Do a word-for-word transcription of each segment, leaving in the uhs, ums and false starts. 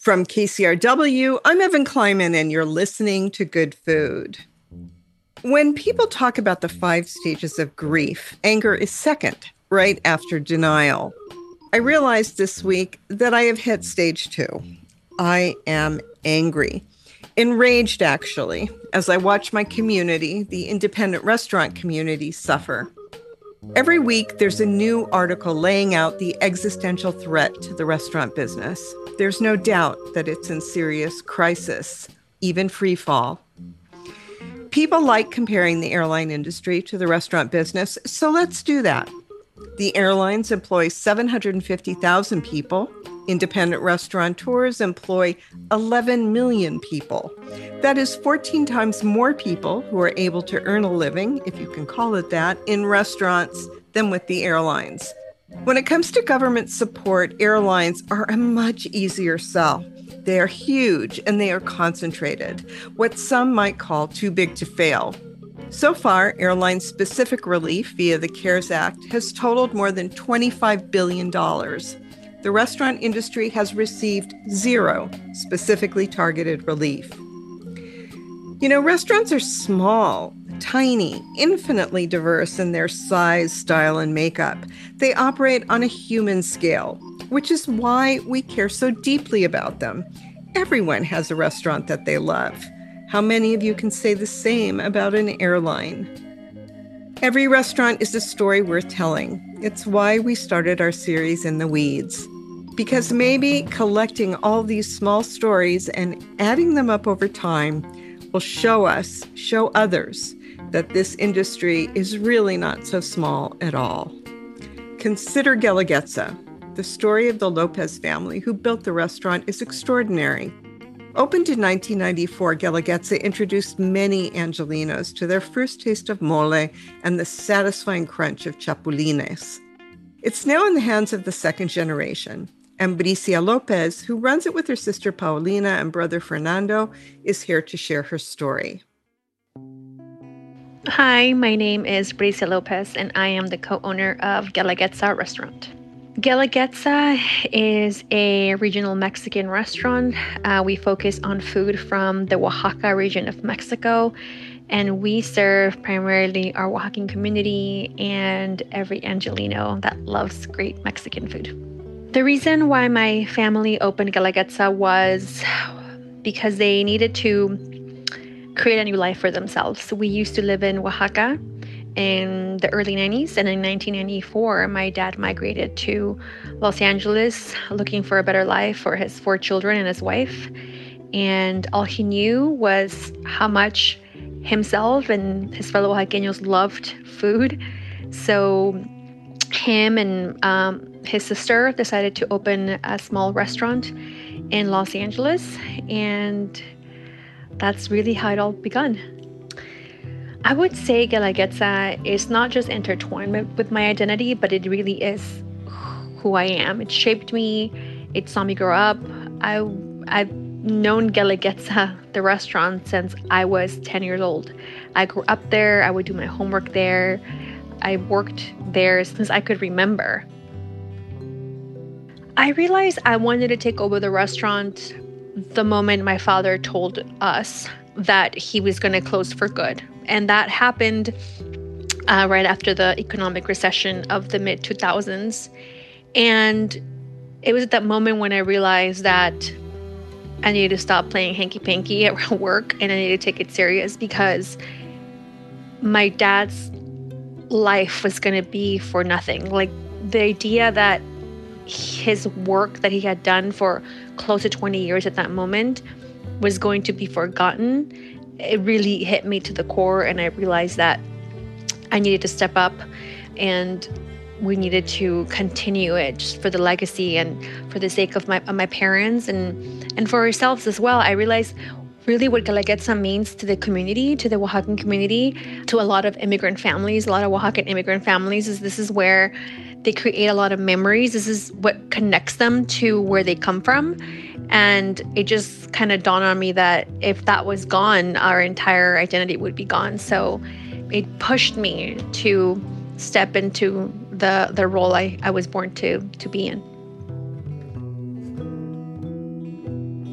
From K C R W, I'm Evan Kleiman, and you're listening to Good Food. When people talk about the five stages of grief, anger is second, right after denial. I realized this week that I have hit stage two. I am angry. Enraged, actually, as I watch my community, the independent restaurant community, suffer. Every week, there's a new article laying out the existential threat to the restaurant business. There's no doubt that it's in serious crisis, even free fall. People like comparing the airline industry to the restaurant business, so let's do that. The airlines employ seven hundred fifty thousand people. Independent restaurateurs employ eleven million people. That is fourteen times more people who are able to earn a living, if you can call it that, in restaurants than with the airlines. When it comes to government support, airlines are a much easier sell. They are huge and they are concentrated, what some might call too big to fail. So far, airline-specific relief via the CARES Act has totaled more than twenty-five billion dollars. The restaurant industry has received zero specifically targeted relief. You know, restaurants are small, tiny, infinitely diverse in their size, style, and makeup. They operate on a human scale, which is why we care so deeply about them. Everyone has a restaurant that they love. How many of you can say the same about an airline? Every restaurant is a story worth telling. It's why we started our series In the Weeds. Because maybe collecting all these small stories and adding them up over time will show us, show others, that this industry is really not so small at all. Consider Guelaguetza. The story of the Lopez family who built the restaurant is extraordinary. Opened in nineteen ninety-four, Guelaguetza introduced many Angelenos to their first taste of mole and the satisfying crunch of chapulines. It's now in the hands of the second generation. And Bricia Lopez, who runs it with her sister Paulina and brother Fernando, is here to share her story. Hi, my name is Bricia Lopez, and I am the co-owner of Guelaguetza Restaurant. Guelaguetza is a regional Mexican restaurant. Uh, we focus on food from the Oaxaca region of Mexico, and we serve primarily our Oaxacan community and every Angeleno that loves great Mexican food. The reason why my family opened Guelaguetza was because they needed to create a new life for themselves. We used to live in Oaxaca in the early nineties, and in nineteen ninety-four, my dad migrated to Los Angeles looking for a better life for his four children and his wife. And all he knew was how much himself and his fellow Oaxaqueños loved food. So him and um, his sister decided to open a small restaurant in Los Angeles, and that's really how it all begun. I would say Guelaguetza is not just intertwined with my identity, but it really is who I am. It shaped me. It saw me grow up. I, I've known Guelaguetza, the restaurant, since I was ten years old. I grew up there. I would do my homework there. I worked there since I could remember. I realized I wanted to take over the restaurant the moment my father told us that he was going to close for good. And that happened uh, right after the economic recession of the mid two thousands. And it was at that moment when I realized that I needed to stop playing hanky-panky at work, and I needed to take it serious, because my dad's life was going to be for nothing. Like, the idea that his work that he had done for close to twenty years at that moment was going to be forgotten, it really hit me to the core. And I realized that I needed to step up, and we needed to continue it just for the legacy and for the sake of my of my parents and and for ourselves as well. I realized really what Guelaguetza means to the community, to the Oaxacan community, to a lot of immigrant families, a lot of Oaxacan immigrant families, is this is where they create a lot of memories. This is what connects them to where they come from. And it just kind of dawned on me that if that was gone, our entire identity would be gone. So it pushed me to step into the the role I, I was born to to be in.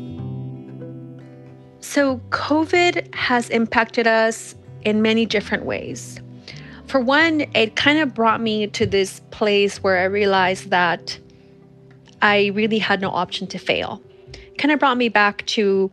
So COVID has impacted us in many different ways. For one, it kind of brought me to this place where I realized that I really had no option to fail. It kind of brought me back to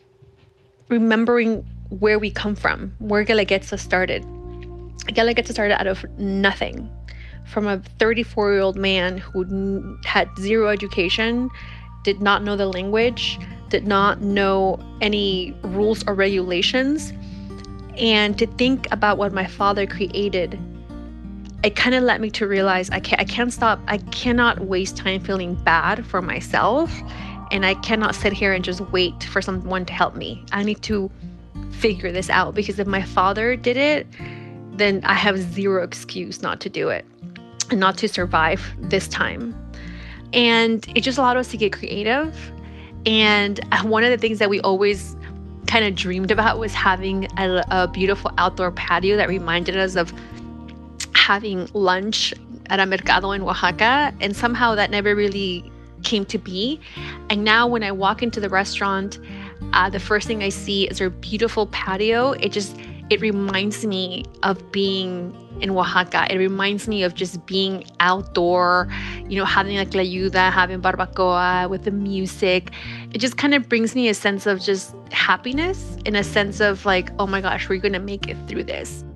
remembering where we come from, where Guelaguetza started. Guelaguetza started out of nothing, from a thirty-four-year-old man who had zero education, did not know the language, did not know any rules or regulations. And to think about what my father created, it kind of led me to realize I can't, I can't stop. I cannot waste time feeling bad for myself. And I cannot sit here and just wait for someone to help me. I need to figure this out, because if my father did it, then I have zero excuse not to do it and not to survive this time. And it just allowed us to get creative. And one of the things that we always kind of dreamed about was having a, a beautiful outdoor patio that reminded us of having lunch at a mercado in Oaxaca. And somehow that never really came to be. And now when I walk into the restaurant, uh, the first thing I see is our beautiful patio. It just, it reminds me of being in Oaxaca. It reminds me of just being outdoor, you know, having like tlayuda, having barbacoa with the music. It just kind of brings me a sense of just happiness, in a sense of like, oh my gosh, we're going to make it through this.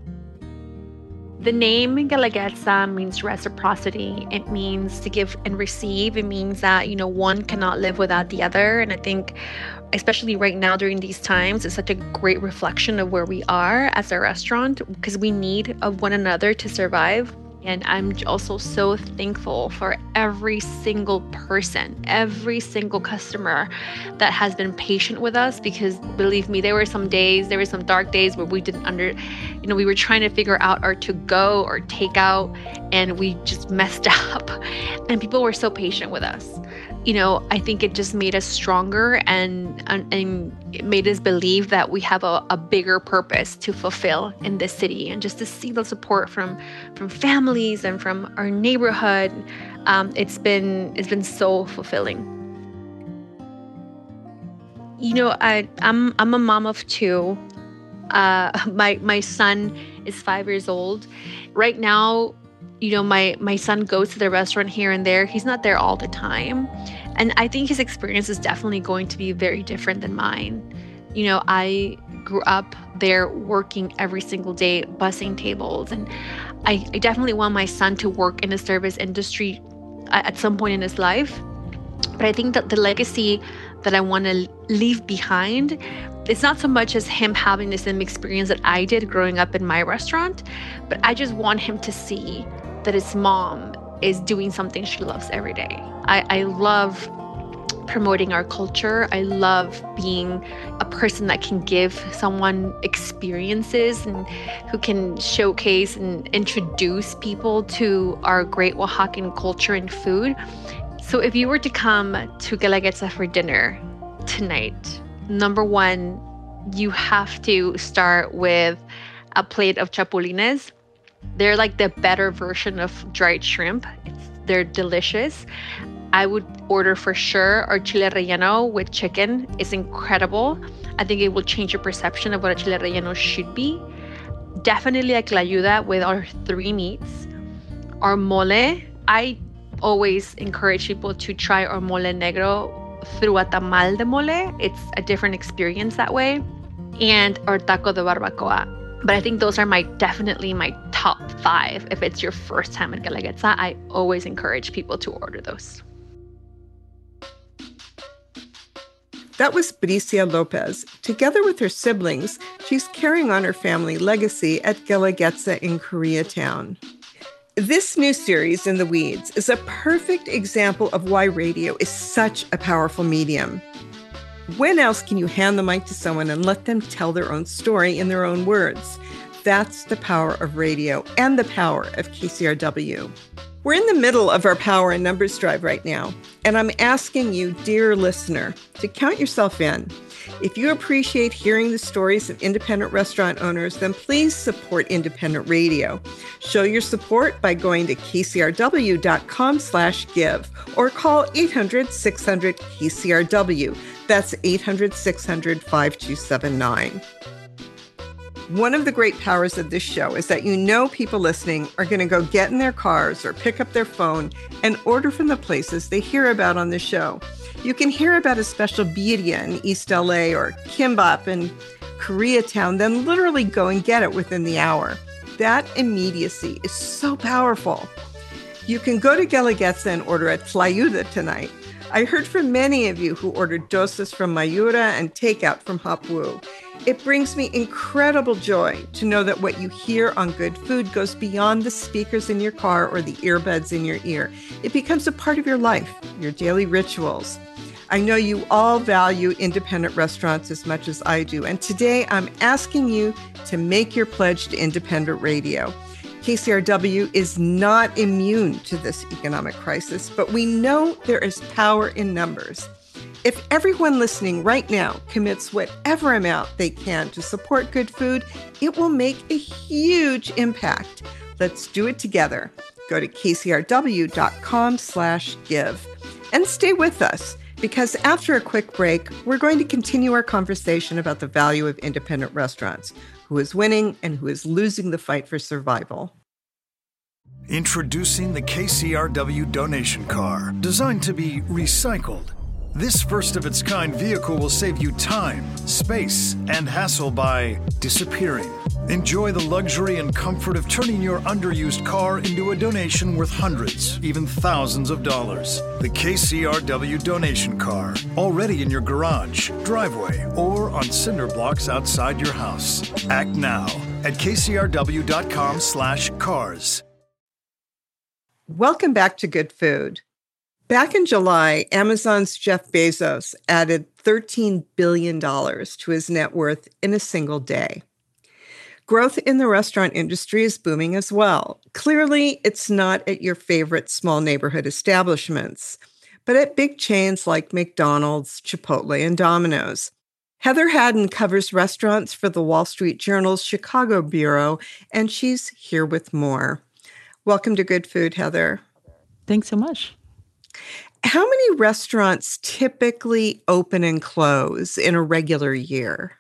The name Guelaguetza means reciprocity. It means to give and receive. It means that, you know, one cannot live without the other. And I think, especially right now during these times, it's such a great reflection of where we are as a restaurant, because we need of one another to survive. And I'm also so thankful for every single person, every single customer that has been patient with us, because believe me, there were some days, there were some dark days where we didn't under, you know, we were trying to figure out our to-go or take-out, and we just messed up. And people were so patient with us. You know, I think it just made us stronger, and and, and it made us believe that we have a, a bigger purpose to fulfill in this city. And just to see the support from from families and from our neighborhood, um, it's been it's been so fulfilling. You know, I I'm I'm a mom of two. Uh, my my son is five years old. Right now, you know, my my son goes to the restaurant here and there. He's not there all the time. And I think his experience is definitely going to be very different than mine. You know, I grew up there working every single day, bussing tables. And I, I definitely want my son to work in the service industry at some point in his life. But I think that the legacy that I want to leave behind, it's not so much as him having the same experience that I did growing up in my restaurant, but I just want him to see that his mom is doing something she loves every day. I, I love promoting our culture. I love being a person that can give someone experiences and who can showcase and introduce people to our great Oaxacan culture and food. So if you were to come to Guelaguetza for dinner tonight, number one, you have to start with a plate of chapulines. They're like the better version of dried shrimp. It's, they're delicious. I would order for sure our chile relleno with chicken. It's incredible. I think it will change your perception of what a chile relleno should be. Definitely a tlayuda with our three meats. Our mole. I always encourage people to try our mole negro through a tamal de mole. It's a different experience that way. And our taco de barbacoa. But I think those are my definitely my top five. If it's your first time at Guelaguetza, I always encourage people to order those. That was Bricia Lopez. Together with her siblings, she's carrying on her family legacy at Guelaguetza in Koreatown. This new series, In the Weeds, is a perfect example of why radio is such a powerful medium. When else can you hand the mic to someone and let them tell their own story in their own words? That's the power of radio and the power of K C R W. We're in the middle of our Power in Numbers drive right now, and I'm asking you, dear listener, to count yourself in. If you appreciate hearing the stories of independent restaurant owners, then please support independent radio. Show your support by going to kcrw.com slash give or call eight hundred, six hundred, K C R W. That's eight hundred, six hundred, five two seven nine. One of the great powers of this show is that you know people listening are going to go get in their cars or pick up their phone and order from the places they hear about on the show. You can hear about a special birria in East L A or kimbap in Koreatown, then literally go and get it within the hour. That immediacy is so powerful. You can go to Gelagetza and order at Tlayuda tonight. I heard from many of you who ordered dosas from Mayura and takeout from Hapwu. It brings me incredible joy to know that what you hear on Good Food goes beyond the speakers in your car or the earbuds in your ear. It becomes a part of your life, your daily rituals. I know you all value independent restaurants as much as I do, and today I'm asking you to make your pledge to independent radio. K C R W is not immune to this economic crisis, but we know there is power in numbers. If everyone listening right now commits whatever amount they can to support Good Food, it will make a huge impact. Let's do it together. Go to kcrw.com slash give and stay with us, because after a quick break, we're going to continue our conversation about the value of independent restaurants, who is winning and who is losing the fight for survival. Introducing the K C R W donation car, designed to be recycled. This first-of-its-kind vehicle will save you time, space, and hassle by disappearing. Enjoy the luxury and comfort of turning your underused car into a donation worth hundreds, even thousands of dollars. The K C R W donation car, already in your garage, driveway, or on cinder blocks outside your house. Act now at kcrw.com slash cars. Welcome back to Good Food. Back in July, Amazon's Jeff Bezos added thirteen billion dollars to his net worth in a single day. Growth in the restaurant industry is booming as well. Clearly, it's not at your favorite small neighborhood establishments, but at big chains like McDonald's, Chipotle, and Domino's. Heather Haddon covers restaurants for the Wall Street Journal's Chicago Bureau, and she's here with more. Welcome to Good Food, Heather. Thanks so much. How many restaurants typically open and close in a regular year?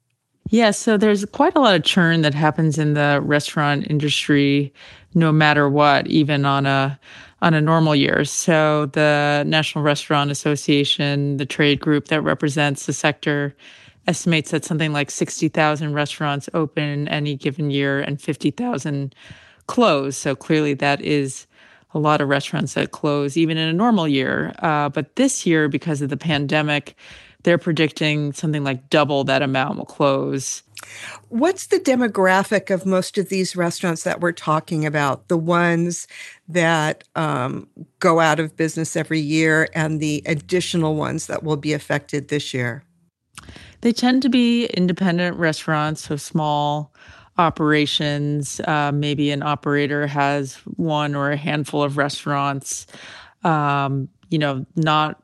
Yeah, so there's quite a lot of churn that happens in the restaurant industry, no matter what, even on a on a normal year. So the National Restaurant Association, the trade group that represents the sector, estimates that something like sixty thousand restaurants open any given year and fifty thousand close. So clearly that is a lot of restaurants that close even in a normal year. Uh, but this year, because of the pandemic, they're predicting something like double that amount will close. What's the demographic of most of these restaurants that we're talking about? The ones that um, go out of business every year and the additional ones that will be affected this year? They tend to be independent restaurants, so small operations. Uh, maybe an operator has one or a handful of restaurants, um, you know, not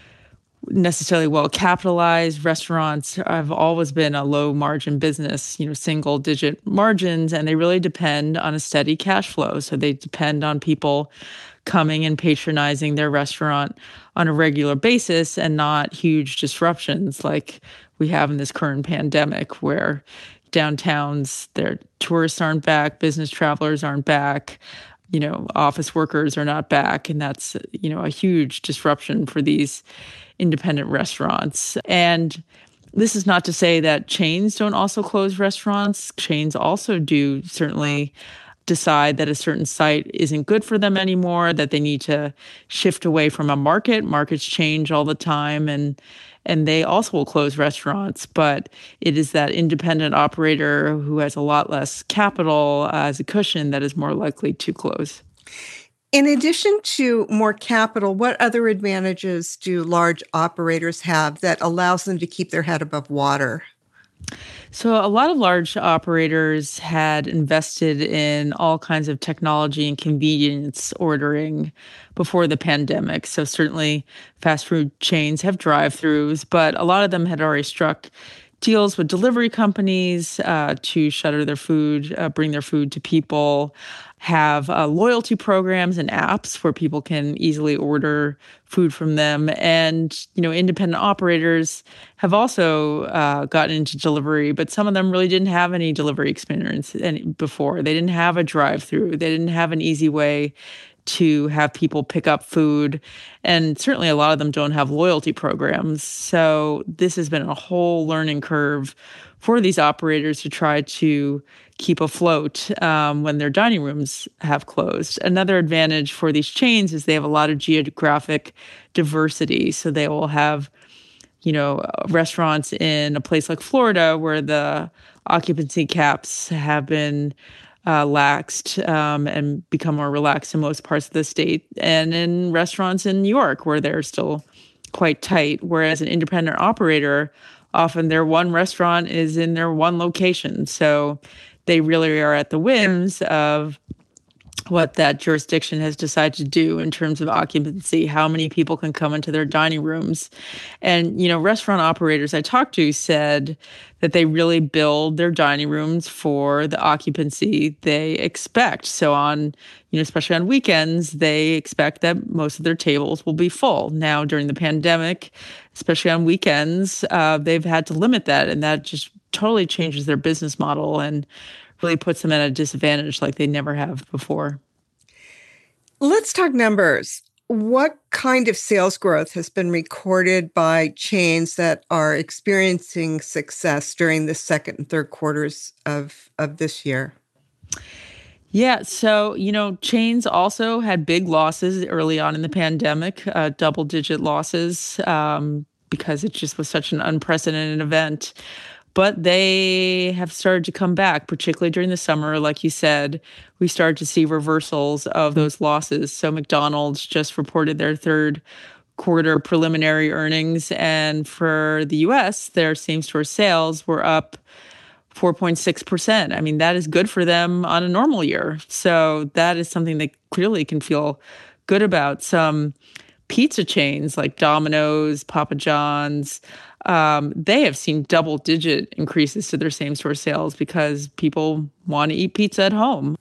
necessarily well capitalized. Restaurants have always been a low margin business, you know, single digit margins, and they really depend on a steady cash flow. So they depend on people coming and patronizing their restaurant on a regular basis and not huge disruptions like we have in this current pandemic, where downtowns, their tourists aren't back, business travelers aren't back, you know, office workers are not back. And that's, you know, a huge disruption for these independent restaurants. And this is not to say that chains don't also close restaurants. Chains also do certainly decide that a certain site isn't good for them anymore, that they need to shift away from a market. Markets change all the time, and and they also will close restaurants. But it is that independent operator who has a lot less capital uh, as a cushion that is more likely to close. In addition to more capital, what other advantages do large operators have that allows them to keep their head above water? So a lot of large operators had invested in all kinds of technology and convenience ordering before the pandemic. So certainly fast food chains have drive-throughs, but a lot of them had already struck deals with delivery companies uh, to shutter their food, uh, bring their food to people, have uh, loyalty programs and apps where people can easily order food from them. And, you know, independent operators have also uh, gotten into delivery, but some of them really didn't have any delivery experience any, before. They didn't have a drive-through. They didn't have an easy way to have people pick up food. And certainly a lot of them don't have loyalty programs. So this has been a whole learning curve for these operators to try to keep afloat um, when their dining rooms have closed. Another advantage for these chains is they have a lot of geographic diversity. So they will have, you know, restaurants in a place like Florida where the occupancy caps have been Uh, laxed um, and become more relaxed in most parts of the state, and in restaurants in New York where they're still quite tight. Whereas an independent operator, often their one restaurant is in their one location. So they really are at the whims of what that jurisdiction has decided to do in terms of occupancy, how many people can come into their dining rooms. And, you know, restaurant operators I talked to said that they really build their dining rooms for the occupancy they expect. So on, you know, especially on weekends, they expect that most of their tables will be full. Now, during the pandemic, especially on weekends, uh, they've had to limit that, and that just totally changes their business model and really puts them at a disadvantage like they never have before. Let's talk numbers. What kind of sales growth has been recorded by chains that are experiencing success during the second and third quarters of, of this year? Yeah, so, you know, chains also had big losses early on in the pandemic, uh, double-digit losses, um, because it just was such an unprecedented event. But they have started to come back, particularly during the summer. Like you said, we started to see reversals of those losses. So McDonald's just reported their third quarter preliminary earnings. And for the U S, their same-store sales were up four point six percent. I mean, that is good for them on a normal year. So that is something they clearly can feel good about. Some pizza chains like Domino's, Papa John's, Um, they have seen double-digit increases to their same-store sales because people want to eat pizza at home.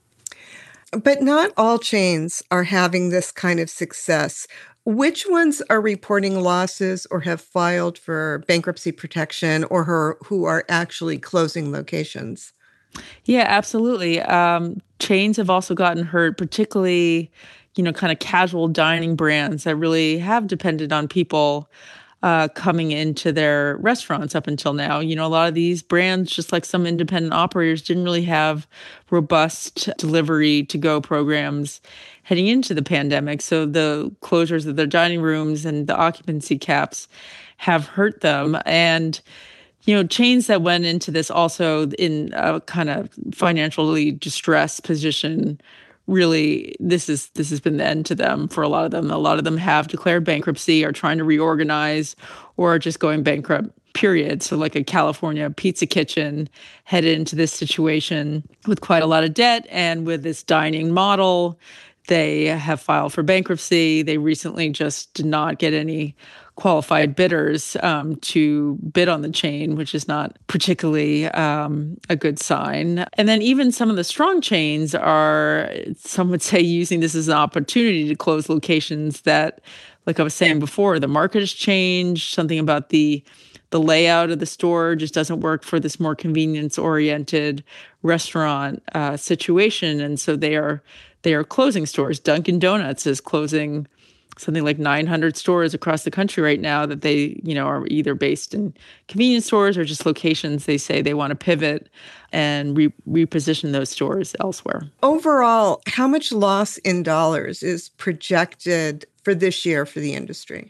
But not all chains are having this kind of success. Which ones are reporting losses or have filed for bankruptcy protection, or her, who are actually closing locations? Yeah, absolutely. Um, chains have also gotten hurt, particularly, you know, kind of casual dining brands that really have depended on people Uh, coming into their restaurants up until now. You know, a lot of these brands, just like some independent operators, didn't really have robust delivery to-go programs heading into the pandemic. So the closures of their dining rooms and the occupancy caps have hurt them. And, you know, chains that went into this also in a kind of financially distressed position, really, this is this has been the end to them for a lot of them. A lot of them have declared bankruptcy, are trying to reorganize, or are just going bankrupt, period. So like a California pizza kitchen headed into this situation with quite a lot of debt and with this dining model. They have filed for bankruptcy. They recently just did not get any qualified bidders um, to bid on the chain, which is not particularly um, a good sign. And then even some of the strong chains are, some would say, using this as an opportunity to close locations that, like I was saying before, the market has changed. Something about the the layout of the store just doesn't work for this more convenience-oriented restaurant uh, situation. And so they are they are closing stores. Dunkin' Donuts is closing something like nine hundred stores across the country right now that they, you know, are either based in convenience stores or just locations they say they want to pivot and re- reposition those stores elsewhere. Overall, how much loss in dollars is projected for this year for the industry?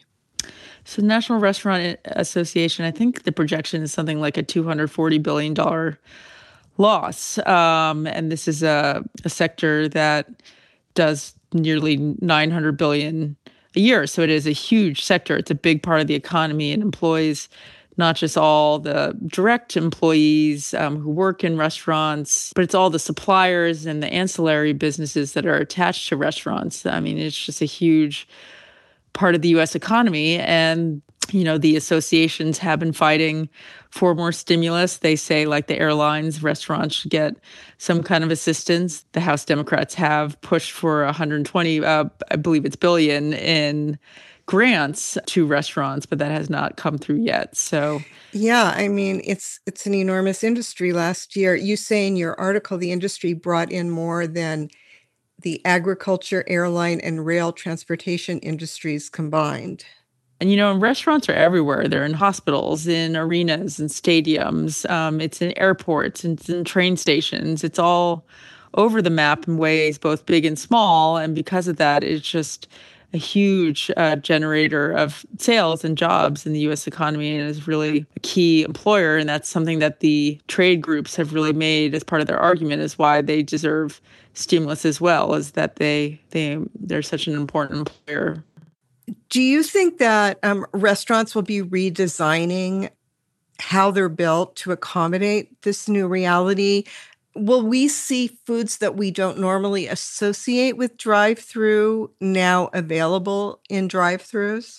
So the National Restaurant Association, I think the projection is something like a two hundred forty billion dollars loss. Um, and this is a, a sector that does nearly nine hundred billion dollars a year. So it is a huge sector. It's a big part of the economy and employs not just all the direct employees um, who work in restaurants, but it's all the suppliers and the ancillary businesses that are attached to restaurants. I mean, it's just a huge part of the U S economy. And, you know, the associations have been fighting for more stimulus. They say, like the airlines, restaurants should get some kind of assistance. The House Democrats have pushed for one hundred twenty, uh, I believe it's billion in grants to restaurants, but that has not come through yet. So, yeah, I mean, it's it's an enormous industry. Last year, you say in your article, the industry brought in more than the agriculture, airline, and rail transportation industries combined. And, you know, restaurants are everywhere. They're in hospitals, in arenas and stadiums. Um, it's in airports, it's in train stations. It's all over the map in ways both big and small. And because of that, it's just a huge uh, generator of sales and jobs in the U S economy, and is really a key employer. And that's something that the trade groups have really made as part of their argument is why they deserve stimulus as well, is that they they they're such an important employer. Do you think that um, restaurants will be redesigning how they're built to accommodate this new reality? Will we see foods that we don't normally associate with drive-through now available in drive-throughs?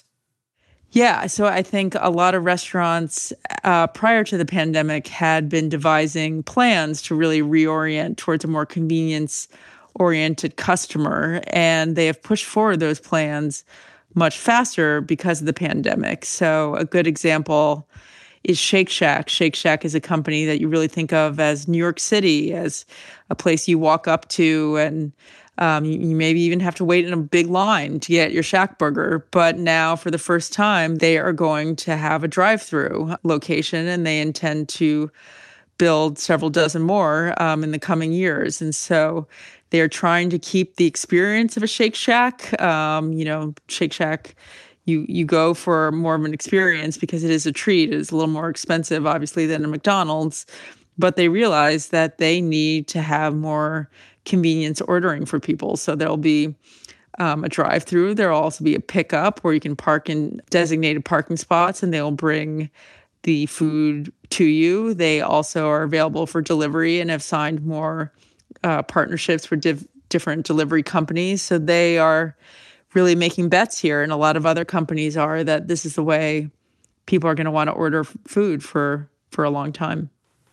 Yeah, so I think a lot of restaurants uh, prior to the pandemic had been devising plans to really reorient towards a more convenience-oriented customer, and they have pushed forward those plans much faster because of the pandemic. So a good example is Shake Shack. Shake Shack is a company that you really think of as New York City, as a place you walk up to, and um, you, you maybe even have to wait in a big line to get your Shack burger. But now, for the first time, they are going to have a drive-through location, and they intend to build several dozen more um, in the coming years. And so they are trying to keep the experience of a Shake Shack. Um, you know, Shake Shack, you you go for more of an experience because it is a treat. It is a little more expensive, obviously, than a McDonald's. But they realize that they need to have more convenience ordering for people. So there'll be um, a drive-through. There'll also be a pickup where you can park in designated parking spots, and they'll bring the food to you. They also are available for delivery and have signed more uh, partnerships with div- different delivery companies. So they are really making bets here, and a lot of other companies are, that this is the way people are going to want to order f- food for, for a long time.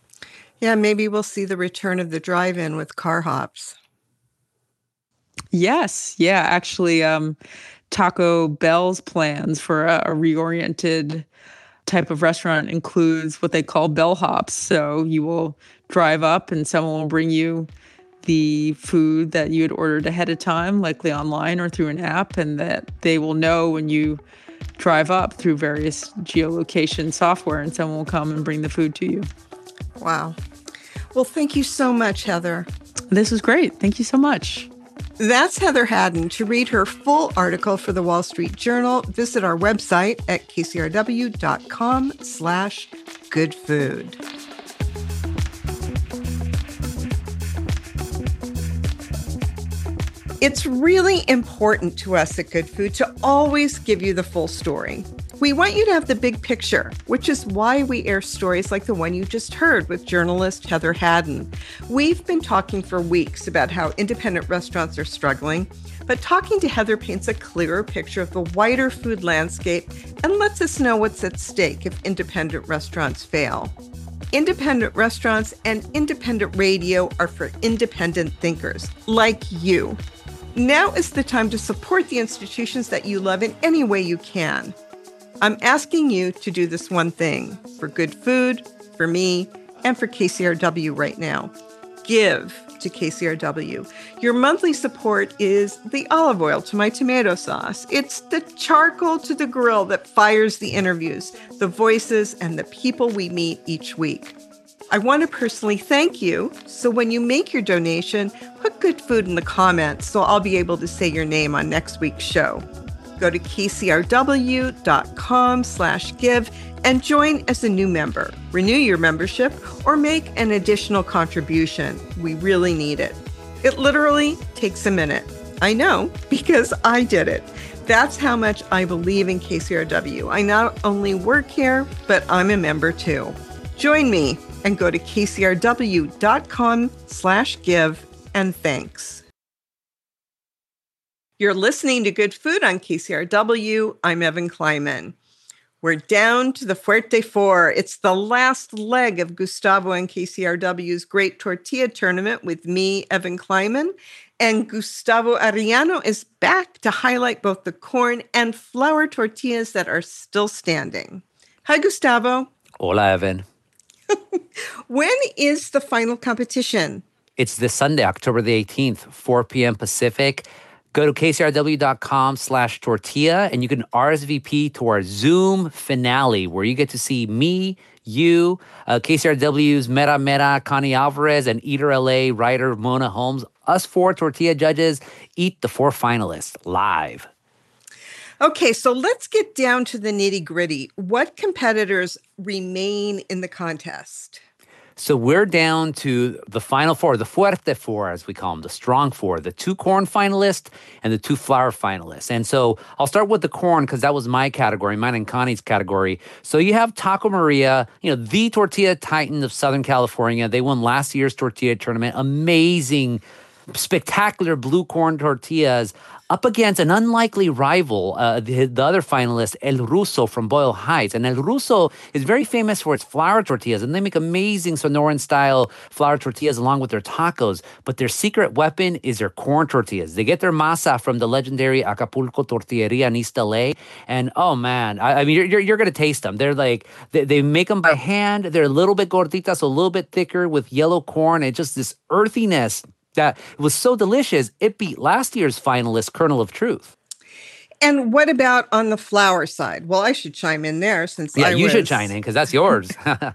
Yeah, maybe we'll see the return of the drive-in with car hops. Yes. Yeah. Actually, um, Taco Bell's plans for a, a reoriented type of restaurant includes what they call bellhops. So you will drive up and someone will bring you the food that you had ordered ahead of time, likely online or through an app, and that they will know when you drive up through various geolocation software, and someone will come and bring the food to you. Wow. Well, thank you so much, Heather. This was great. Thank you so much. That's Heather Haddon. To read her full article for the Wall Street Journal, visit our website at kcrw.com slash good food. It's really important to us at Good Food to always give you the full story. We want you to have the big picture, which is why we air stories like the one you just heard with journalist Heather Haddon. We've been talking for weeks about how independent restaurants are struggling, but talking to Heather paints a clearer picture of the wider food landscape and lets us know what's at stake if independent restaurants fail. Independent restaurants and independent radio are for independent thinkers like you. Now is the time to support the institutions that you love in any way you can. I'm asking you to do this one thing for Good Food, for me, and for K C R W right now. Give to K C R W. Your monthly support is the olive oil to my tomato sauce. It's the charcoal to the grill that fires the interviews, the voices, and the people we meet each week. I want to personally thank you, so when you make your donation, put Good Food in the comments so I'll be able to say your name on next week's show. Go to kcrw.com slash give and join as a new member. Renew your membership or make an additional contribution. We really need it. It literally takes a minute. I know, because I did it. That's how much I believe in K C R W. I not only work here, but I'm a member too. Join me and go to kcrw.com slash give and thanks. You're listening to Good Food on K C R W. I'm Evan Kleiman. We're down to the Fuerte Four. It's the last leg of Gustavo and K C R W's Great Tortilla Tournament with me, Evan Kleiman. And Gustavo Arellano is back to highlight both the corn and flour tortillas that are still standing. Hi, Gustavo. Hola, Evan. When is the final competition? It's this Sunday, October the eighteenth, four p.m. Pacific. Go to kcrw.com slash tortilla, and you can R S V P to our Zoom finale, where you get to see me, you, uh, K C R W's Mera Mera, Connie Alvarez, and Eater L A writer Mona Holmes. Us four tortilla judges eat the four finalists live. Okay, so let's get down to the nitty-gritty. What competitors remain in the contest? So we're down to the final four, the Fuerte Four, as we call them, the strong four, the two corn finalists and the two flour finalists. And so I'll start with the corn because that was my category, mine and Connie's category. So you have Taco Maria, you know, the tortilla titan of Southern California. They won last year's tortilla tournament. Amazing, spectacular blue corn tortillas up against an unlikely rival, uh, the, the other finalist, El Ruso from Boyle Heights. And El Ruso is very famous for its flour tortillas, and they make amazing Sonoran-style flour tortillas along with their tacos. But their secret weapon is their corn tortillas. They get their masa from the legendary Acapulco Tortilleria in East L A. And, oh, man, I, I mean, you're, you're, you're going to taste them. They're like, they, they make them by hand. They're a little bit gorditas, so a little bit thicker with yellow corn. And just this earthiness that was so delicious, it beat last year's finalist, Kernel of Truth. And what about on the flour side? Well, I should chime in there since yeah, I you was... should chime in because that's yours.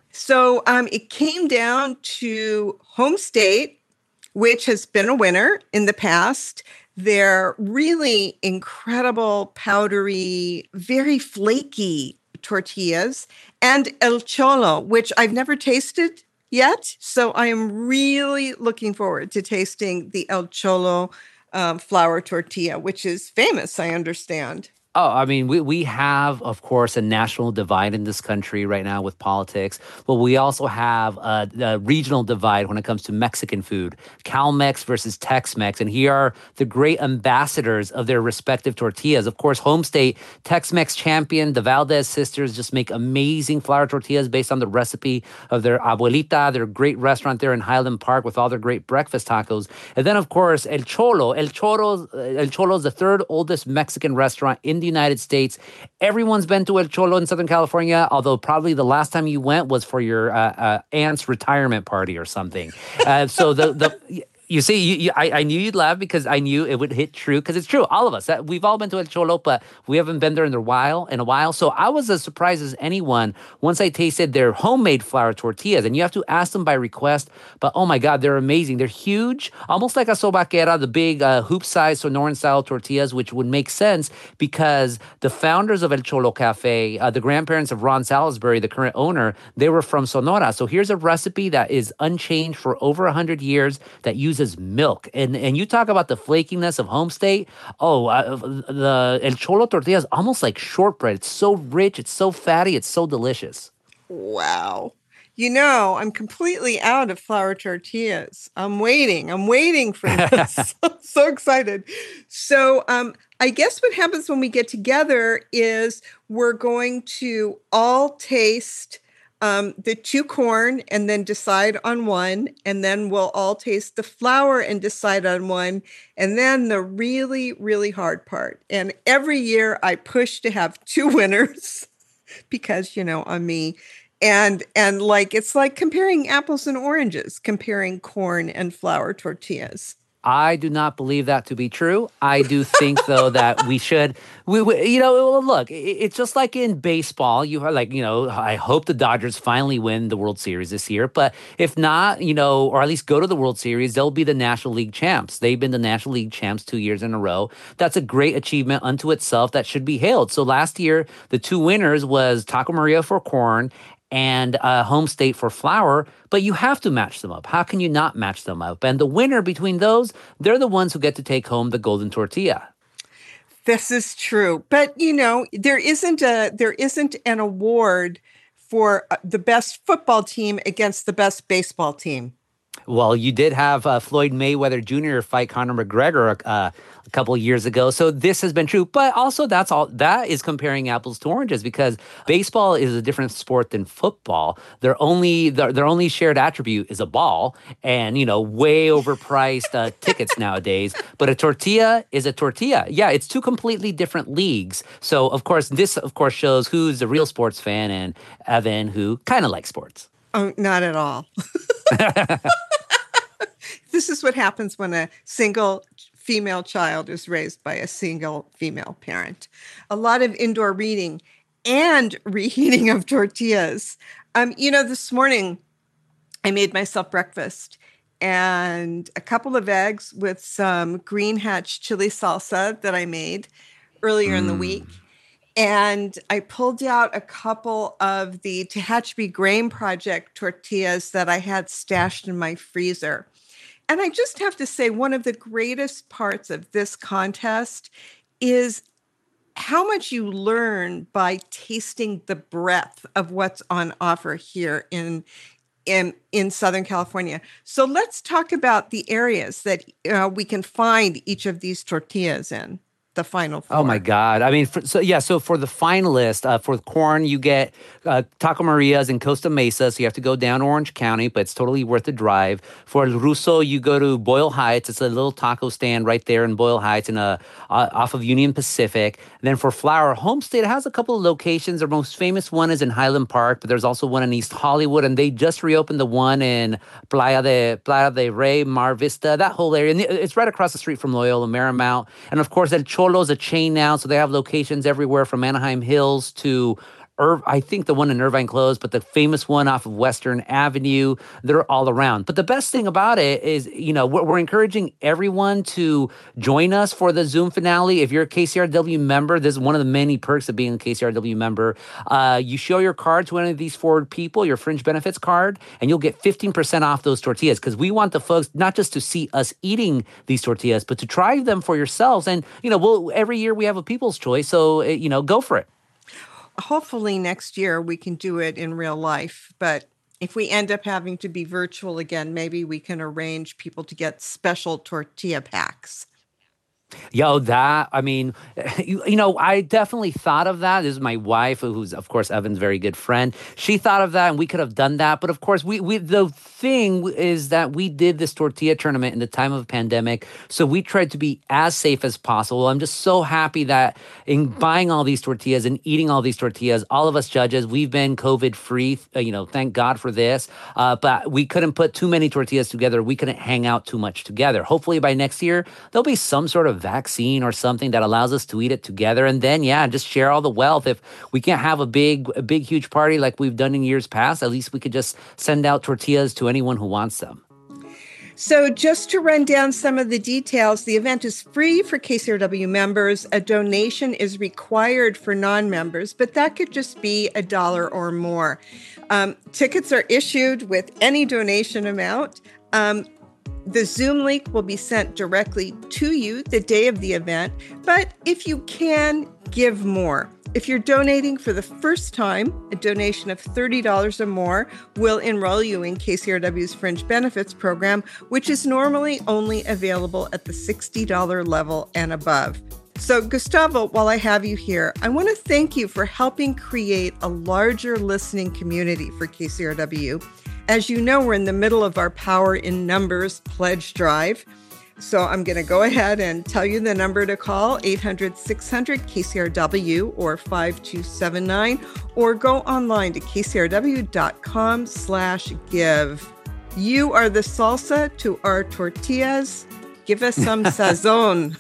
So um, it came down to Home State, which has been a winner in the past. They're really incredible, powdery, very flaky tortillas, and El Cholo, which I've never tasted yet. So I am really looking forward to tasting the El Cholo um, flour tortilla, which is famous, I understand. Oh, I mean, we, we have, of course, a national divide in this country right now with politics, but we also have a, a regional divide when it comes to Mexican food, Cal-Mex versus Tex-Mex. And here are the great ambassadors of their respective tortillas. Of course, Home State, Tex-Mex champion, the Valdez sisters just make amazing flour tortillas based on the recipe of their abuelita, their great restaurant there in Highland Park with all their great breakfast tacos. And then, of course, El Cholo. El Cholo, El Cholo is the third oldest Mexican restaurant in the United States. Everyone's been to El Cholo in Southern California, although probably the last time you went was for your uh, uh, aunt's retirement party or something. Uh, so the the you see, you, you, I, I knew you'd laugh because I knew it would hit true because it's true. All of us, that, we've all been to El Cholo, but we haven't been there in a while. In a while, so I was as surprised as anyone once I tasted their homemade flour tortillas. And you have to ask them by request, but oh my God, they're amazing. They're huge, almost like a sobaquera, the big uh, hoop-sized Sonoran-style tortillas, which would make sense because the founders of El Cholo Cafe, uh, the grandparents of Ron Salisbury, the current owner, they were from Sonora. So here's a recipe that is unchanged for over one hundred years that uses milk. And and you talk about the flakiness of Home State. Oh, uh, the El Cholo tortilla is almost like shortbread. It's so rich. It's so fatty. It's so delicious. Wow. You know, I'm completely out of flour tortillas. I'm waiting. I'm waiting for this. so, so excited. So um, I guess what happens when we get together is we're going to all taste Um, the two corn and then decide on one, and then we'll all taste the flour and decide on one, and then the really, really hard part. And every year I push to have two winners because, you know, I'm me. And, and like, it's like comparing apples and oranges, comparing corn and flour tortillas. I do not believe that to be true. I do think, though, that we should, we, we you know, look, it's just like in baseball. You are like, you know, I hope the Dodgers finally win the World Series this year. But if not, you know, or at least go to the World Series, they'll be the National League champs. They've been the National League champs two years in a row. That's a great achievement unto itself that should be hailed. So last year, the two winners was Taco Maria for corn and uh, Home State for flour, but you have to match them up. How can you not match them up? And the winner between those, they're the ones who get to take home the golden tortilla. This is true. But, you know, there isn't a there isn't an award for the best football team against the best baseball team. Well, you did have uh, Floyd Mayweather Junior fight Conor McGregor uh, a couple of years ago. So this has been true. But also that's all that is comparing apples to oranges, because baseball is a different sport than football. Their only their, their only shared attribute is a ball and, you know, way overpriced uh, tickets nowadays. But a tortilla is a tortilla. Yeah, it's two completely different leagues. So, of course, this, of course, shows who's a real sports fan and Evan, who kind of likes sports. Oh, not at all. This is what happens when a single female child is raised by a single female parent. A lot of indoor reading and reheating of tortillas. Um, you know, this morning I made myself breakfast and a couple of eggs with some Green Hatch chili salsa that I made earlier mm. in the week. And I pulled out a couple of the Tehachapi Grain Project tortillas that I had stashed in my freezer. And I just have to say, one of the greatest parts of this contest is how much you learn by tasting the breadth of what's on offer here in, in, in Southern California. So let's talk about the areas that uh, we can find each of these tortillas in. The final four. Oh my God. I mean, for, so yeah, so for the finalist, uh, for corn, you get uh, Taco Maria's in Costa Mesa, so you have to go down Orange County, but it's totally worth the drive. For El Ruso, you go to Boyle Heights. It's a little taco stand right there in Boyle Heights, in a, uh, off of Union Pacific. And then for Flower, Homestead has a couple of locations. Their most famous one is in Highland Park, but there's also one in East Hollywood, and they just reopened the one in Playa de Playa de Rey, Mar Vista, that whole area. And it's right across the street from Loyola Marymount. And of course, El Cholo is a chain now, so they have locations everywhere from Anaheim Hills to Ir- I think the one in Irvine closed, but the famous one off of Western Avenue, they're all around. But the best thing about it is, you know, we're, we're encouraging everyone to join us for the Zoom finale. If you're a K C R W member, this is one of the many perks of being a K C R W member. Uh, you show your card to any of these four people, your fringe benefits card, and you'll get fifteen percent off those tortillas, because we want the folks not just to see us eating these tortillas, but to try them for yourselves. And, you know, we'll, every year we have a People's Choice, so, you know, go for it. Hopefully next year we can do it in real life, but if we end up having to be virtual again, maybe we can arrange people to get special tortilla packs. Yo, that, I mean, you, you know, I definitely thought of that. This is my wife, who's, of course, Evan's very good friend. She thought of that, and we could have done that. But, of course, we, we the thing is that we did this tortilla tournament in the time of a pandemic, so we tried to be as safe as possible. I'm just so happy that in buying all these tortillas and eating all these tortillas, all of us judges, we've been COVID-free, uh, you know, thank God for this. Uh, but we couldn't put too many tortillas together. We couldn't hang out too much together. Hopefully, by next year, there'll be some sort of vaccine or something that allows us to eat it together, and then yeah just share all the wealth. If we can't have a big a big huge party like we've done in years past, at least we could just send out tortillas to anyone who wants them. So just to run down some of the details, the event is free for K C R W members. A donation is required for non-members, but that could just be a dollar or more. Um, tickets are issued with any donation amount. Um, The Zoom link will be sent directly to you the day of the event, but if you can, give more. If you're donating for the first time, a donation of thirty dollars or more will enroll you in K C R W's Fringe Benefits program, which is normally only available at the sixty dollars level and above. So, Gustavo, while I have you here, I want to thank you for helping create a larger listening community for K C R W. As you know, we're in the middle of our Power in Numbers pledge drive. So I'm going to go ahead and tell you the number to call, eight hundred, six hundred, K C R W or five two seven nine, or go online to kcrw.com slash give. You are the salsa to our tortillas. Give us some sazon.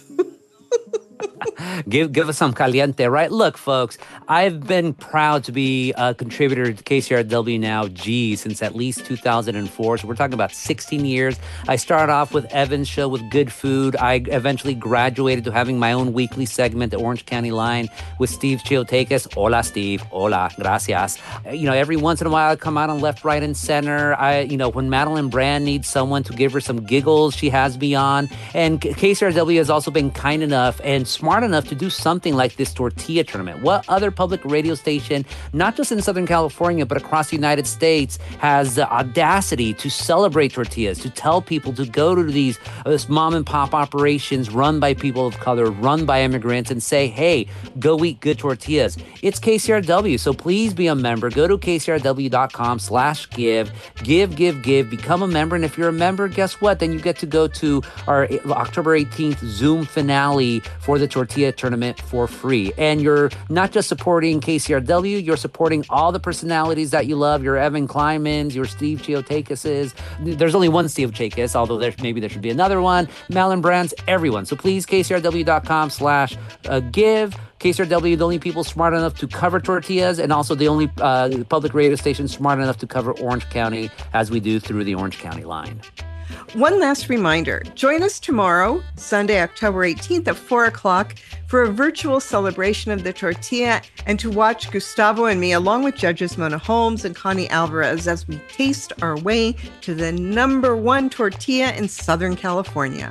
Give give us some caliente, right? Look, folks, I've been proud to be a contributor to K C R W now, gee, since at least two thousand four. So we're talking about sixteen years. I started off with Evan's show with Good Food. I eventually graduated to having my own weekly segment, The Orange County Line, with Steve Chiotakis. Hola, Steve. Hola. Gracias. You know, every once in a while I come out on Left, Right, and Center. I, you know, when Madeline Brand needs someone to give her some giggles, she has me on. And K C R W has also been kind enough and smart smart enough to do something like this tortilla tournament? What other public radio station, not just in Southern California, but across the United States, has the audacity to celebrate tortillas, to tell people to go to these uh, mom and pop operations run by people of color, run by immigrants, and say, hey, go eat good tortillas? It's K C R W, so please be a member. Go to kcrw.com slash give, give, give, give, become a member. And if you're a member, guess what? Then you get to go to our October eighteenth Zoom finale for the tortilla tournament for free. And you're not just supporting K C R W, you're supporting all the personalities that you love, your Evan Kleinmans, your Steve Chiotakis. There's only one Steve Chiotakis, although there, maybe there should be another one. Malin Brands, everyone. So please, kcrw.com slash give. K C R W, the only people smart enough to cover tortillas, and also the only uh, public radio station smart enough to cover Orange County, as we do through the Orange County line. One last reminder, join us tomorrow, Sunday, October eighteenth at four o'clock for a virtual celebration of the tortilla and to watch Gustavo and me, along with judges Mona Holmes and Connie Alvarez, as we taste our way to the number one tortilla in Southern California.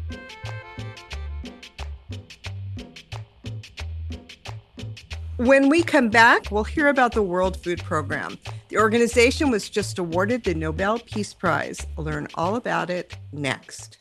When we come back, we'll hear about the World Food Program. The organization was just awarded the Nobel Peace Prize. I'll learn all about it next.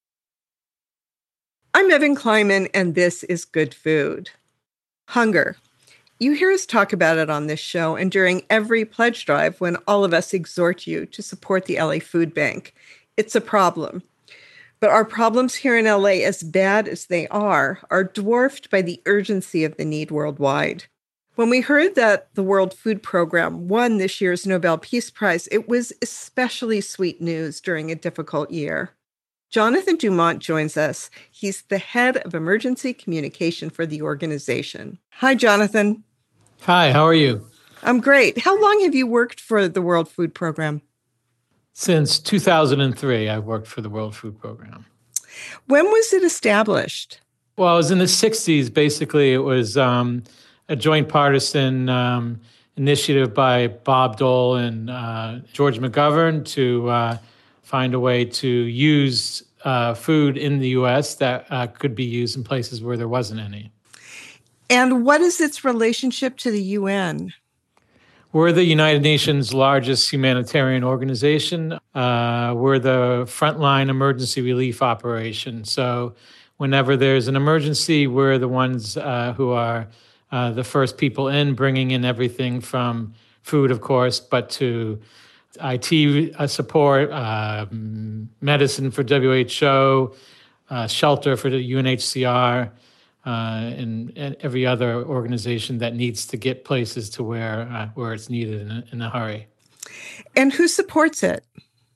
I'm Evan Kleinman, and this is Good Food. Hunger. You hear us talk about it on this show and during every pledge drive when all of us exhort you to support the L A Food Bank. It's a problem. But our problems here in L A, as bad as they are, are dwarfed by the urgency of the need worldwide. When we heard that the World Food Program won this year's Nobel Peace Prize, it was especially sweet news during a difficult year. Jonathan Dumont joins us. He's the head of emergency communication for the organization. Hi, Jonathan. Hi, how are you? I'm great. How long have you worked for the World Food Program? Since two thousand three, I've worked for the World Food Program. When was it established? Well, it was in the sixties. Basically, it was um, a joint partisan um, initiative by Bob Dole and uh, George McGovern to uh, find a way to use uh, food in the U S that uh, could be used in places where there wasn't any. And what is its relationship to the U N? We're the United Nations' largest humanitarian organization. Uh, we're the frontline emergency relief operation. So whenever there's an emergency, we're the ones uh, who are uh, the first people in, bringing in everything from food, of course, but to I T support, uh, medicine for W H O, uh, shelter for the U N H C R, Uh, and, and every other organization that needs to get places to where uh, where it's needed in a, in a hurry. And who supports it?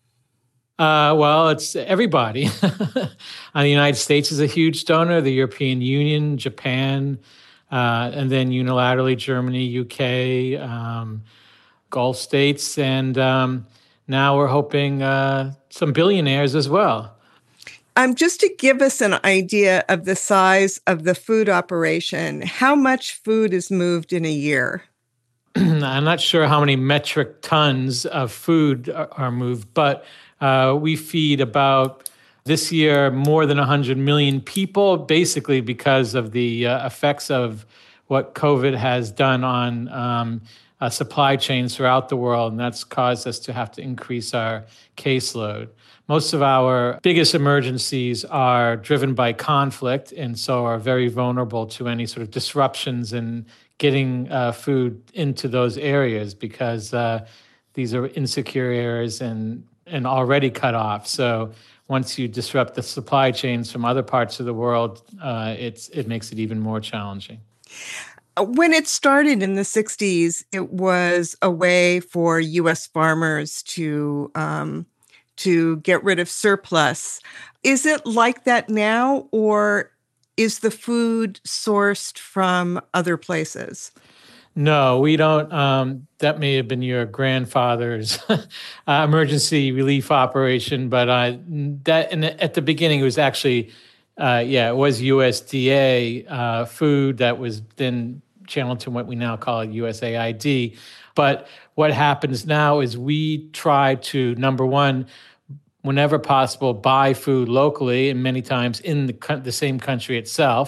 Uh, well, it's everybody. uh, the United States is a huge donor, the European Union, Japan, uh, and then unilaterally Germany, U K, um, Gulf states, and um, now we're hoping uh, some billionaires as well. Um, just to give us an idea of the size of the food operation, how much food is moved in a year? I'm not sure how many metric tons of food are, are moved, but uh, we feed about, this year, more than one hundred million people, basically because of the uh, effects of what COVID has done on um, uh, supply chains throughout the world, and that's caused us to have to increase our caseload. Most of our biggest emergencies are driven by conflict and so are very vulnerable to any sort of disruptions in getting uh, food into those areas because uh, these are insecure areas and, and already cut off. So once you disrupt the supply chains from other parts of the world, uh, it's it makes it even more challenging. When it started in the sixties, it was a way for U S farmers to um, to get rid of surplus. Is it like that now, or is the food sourced from other places? No, we don't. Um, that may have been your grandfather's uh, emergency relief operation, but uh, that and at the beginning it was actually, uh, yeah, it was U S D A uh, food that was then channeled to what we now call U S A I D. But what happens now is we try to, number one, whenever possible, buy food locally, and many times in the, the same country itself.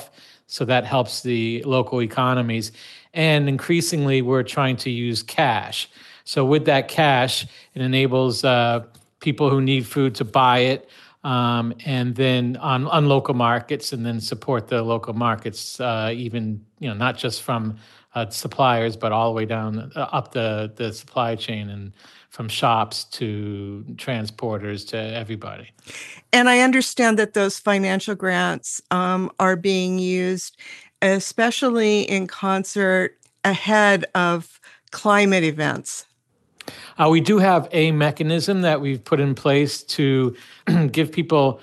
So that helps the local economies. And increasingly, we're trying to use cash. So with that cash, it enables uh, people who need food to buy it, um, and then on, on local markets, and then support the local markets, uh, even, you know, not just from uh, suppliers, but all the way down uh, up the, the supply chain, and from shops to transporters to everybody. And I understand that those financial grants um, are being used, especially in concert ahead of climate events. Uh, we do have a mechanism that we've put in place to give people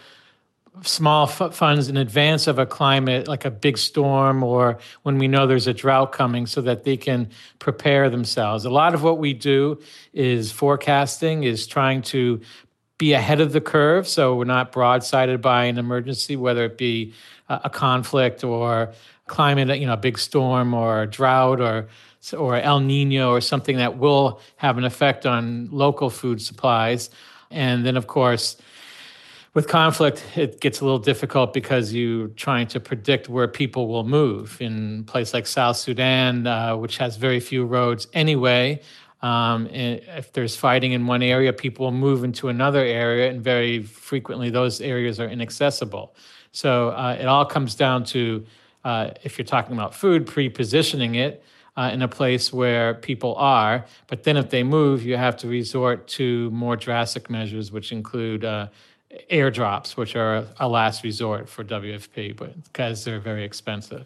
small f- funds in advance of a climate, like a big storm, or when we know there's a drought coming, so that they can prepare themselves. A lot of what we do is forecasting, is trying to be ahead of the curve, so we're not broadsided by an emergency, whether it be a, a conflict or climate, you know, a big storm or a drought or or El Nino or something that will have an effect on local food supplies. And then, of course, with conflict, it gets a little difficult because you're trying to predict where people will move. In a place like South Sudan, uh, which has very few roads anyway, um, if there's fighting in one area, people will move into another area, and very frequently those areas are inaccessible. So uh, it all comes down to, uh, if you're talking about food, pre-positioning it Uh, in a place where people are. But then if they move, you have to resort to more drastic measures, which include uh, airdrops, which are a, a last resort for W F P, but because they're very expensive.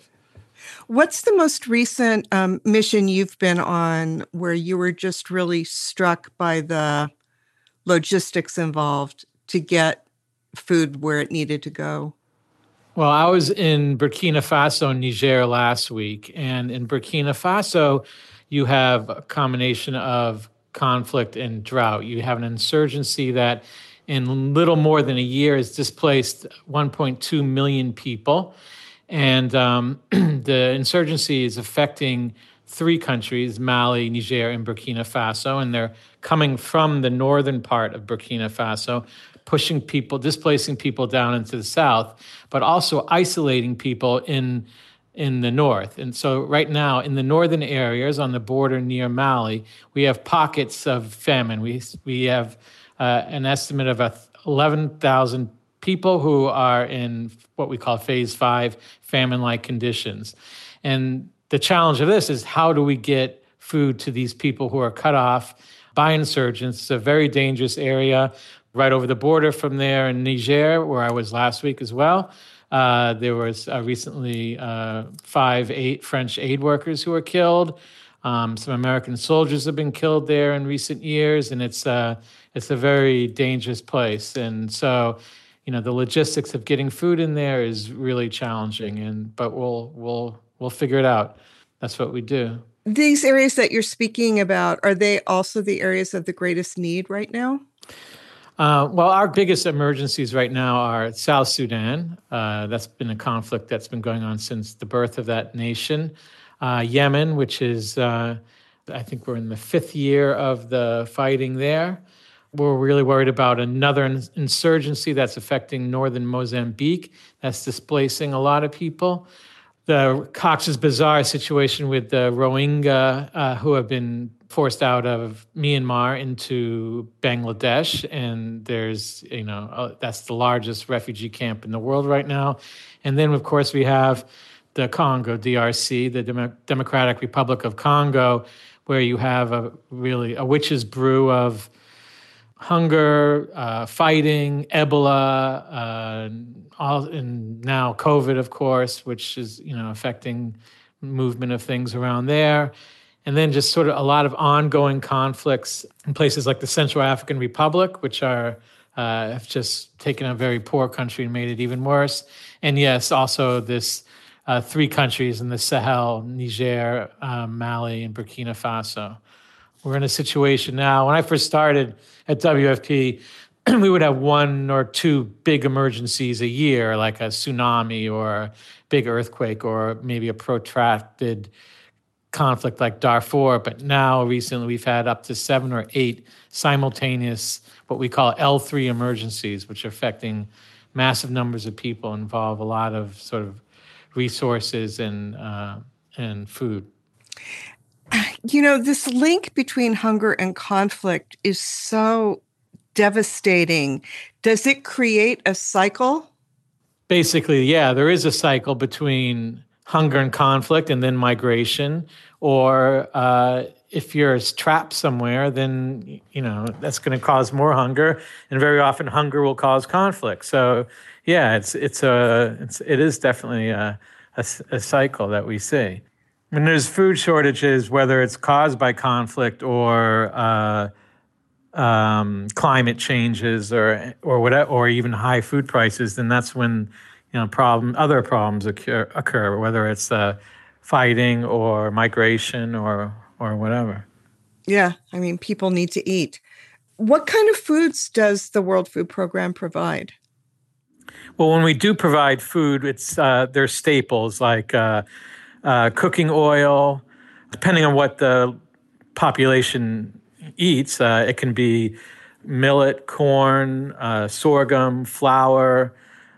What's the most recent um, mission you've been on where you were just really struck by the logistics involved to get food where it needed to go? Well, I was in Burkina Faso and Niger last week. And in Burkina Faso, you have a combination of conflict and drought. You have an insurgency that in little more than a year has displaced one point two million people. And um, the insurgency is affecting three countries, Mali, Niger, and Burkina Faso. And they're coming from the northern part of Burkina Faso, pushing people, displacing people down into the south, but also isolating people in in the north. And so right now, in the northern areas on the border near Mali, we have pockets of famine. We we have uh, an estimate of eleven thousand people who are in what we call phase five famine-like conditions. And the challenge of this is, how do we get food to these people who are cut off by insurgents? It's a very dangerous area. Right over the border from there in Niger, where I was last week as well, uh, there was uh, recently uh, five, eight French aid workers who were killed. Um, some American soldiers have been killed there in recent years, and it's uh, it's a very dangerous place. And so, you know, the logistics of getting food in there is really challenging. And but we'll we'll we'll figure it out. That's what we do. These areas that you're speaking about, are they also the areas of the greatest need right now? Uh, well, our biggest emergencies right now are South Sudan. Uh, that's been a conflict that's been going on since the birth of that nation. Uh, Yemen, which is, uh, I think we're in the fifth year of the fighting there. We're really worried about another insurgency that's affecting northern Mozambique. That's displacing a lot of people. The Cox's Bazar situation with the Rohingya uh, who have been forced out of Myanmar into Bangladesh. And there's, you know, uh, that's the largest refugee camp in the world right now. And then, of course, we have the Congo, D R C, the Dem- Democratic Republic of Congo, where you have a really a witch's brew of hunger, uh, fighting, Ebola, uh, all, and now COVID, of course, which is, you know, affecting movement of things around there. And then just sort of a lot of ongoing conflicts in places like the Central African Republic, which are uh, have just taken a very poor country and made it even worse. And yes, also this uh, three countries in the Sahel, Niger, uh, Mali, and Burkina Faso. We're in a situation now. When I first started at W F P, we would have one or two big emergencies a year, like a tsunami or a big earthquake or maybe a protracted conflict like Darfur. But now recently we've had up to seven or eight simultaneous, what we call L three emergencies, which are affecting massive numbers of people, involve a lot of sort of resources and uh, and food. You know, this link between hunger and conflict is so devastating. Does it create a cycle? Basically, yeah, there is a cycle between hunger and conflict and then migration. Or uh, if you're trapped somewhere, then, you know, that's going to cause more hunger. And very often hunger will cause conflict. So, yeah, it's it's a it's, it is definitely a, a, a cycle that we see. When there's food shortages, whether it's caused by conflict or uh, um, climate changes or or whatever, or even high food prices, then that's when, you know, problem other problems occur. occur whether it's uh, fighting or migration or or whatever. Yeah, I mean, people need to eat. What kind of foods does the World Food Program provide? Well, when we do provide food, it's uh, there's staples like uh, uh, cooking oil. Depending on what the population eats, uh, it can be millet, corn, uh, sorghum, flour,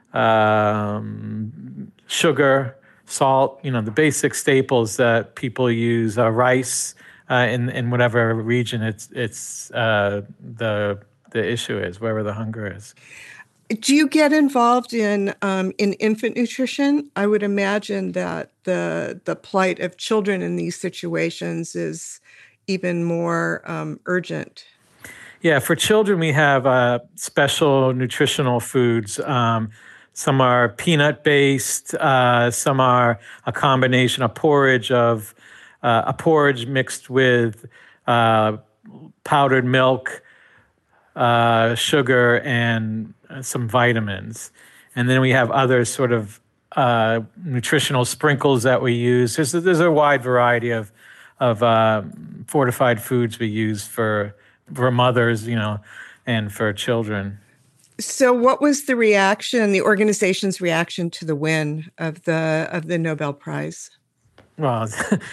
um, sugar, salt. You know, the basic staples that people use. Uh, rice uh, in in whatever region it's it's uh, the the issue is, wherever the hunger is. Do you get involved in um, in infant nutrition? I would imagine that the the plight of children in these situations is even more um, urgent. Yeah, for children, we have uh, special nutritional foods. Um, some are peanut-based. Uh, some are a combination, a porridge of uh, a porridge mixed with uh, powdered milk, uh, sugar, and some vitamins. And then we have other sort of uh, nutritional sprinkles that we use. There's, there's a wide variety of of uh, fortified foods we use for for mothers, you know, and for children. So what was the reaction, the organization's reaction to the win of the of the Nobel Prize? Well,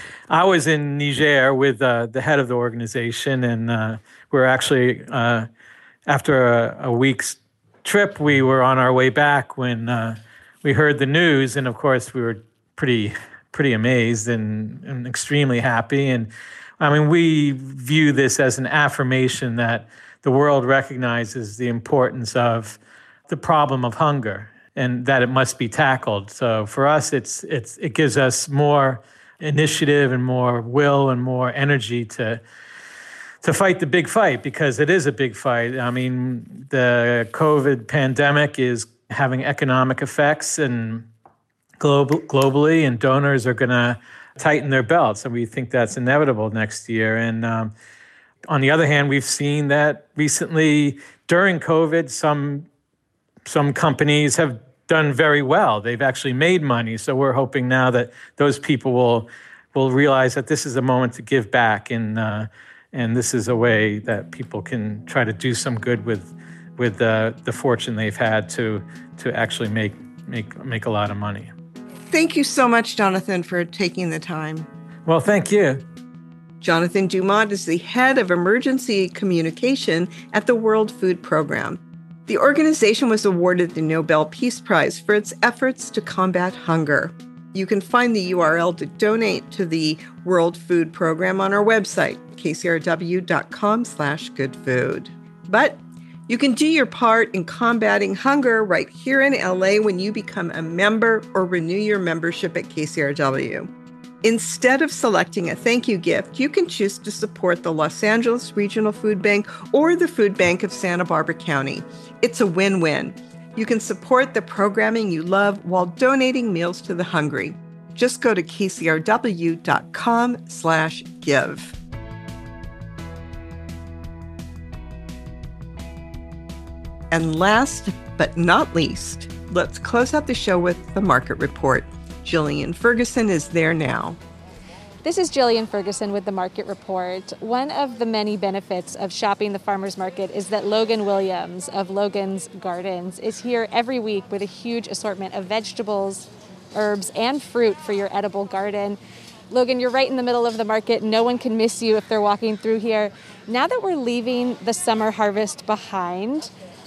I was in Niger with uh, the head of the organization, and uh, we're actually, uh, after a, a week's trip, we were on our way back when uh, we heard the news, and of course we were pretty pretty amazed and, and extremely happy. And I mean, we view this as an affirmation that the world recognizes the importance of the problem of hunger and that it must be tackled. So for us, it's it's it gives us more initiative and more will and more energy to to fight the big fight, because it is a big fight. I mean, the COVID pandemic is having economic effects and global, globally, and donors are going to tighten their belts. And we think that's inevitable next year. And um, on the other hand, we've seen that recently during COVID, some some companies have done very well. They've actually made money. So we're hoping now that those people will will realize that this is a moment to give back, and uh, and this is a way that people can try to do some good with with uh, the fortune they've had to to actually make make make a lot of money. Thank you so much, Jonathan, for taking the time. Well, thank you. Jonathan Dumont is the head of emergency communication at the World Food Program. The organization was awarded the Nobel Peace Prize for its efforts to combat hunger. You can find the U R L to donate to the World Food Program on our website, k c r w dot com slash good food. But you can do your part in combating hunger right here in L A when you become a member or renew your membership at K C R W. Instead of selecting a thank you gift, you can choose to support the Los Angeles Regional Food Bank or the Food Bank of Santa Barbara County. It's a win-win. You can support the programming you love while donating meals to the hungry. Just go to k c r w dot com slash give. And last but not least, let's close out the show with the market report. Jillian Ferguson is there now. This is Jillian Ferguson with the Market Report. One of the many benefits of shopping the farmer's market is that Logan Williams of Logan's Gardens is here every week with a huge assortment of vegetables, herbs, and fruit for your edible garden. Logan, you're right in the middle of the market. No one can miss you if they're walking through here. Now that we're leaving the summer harvest behind,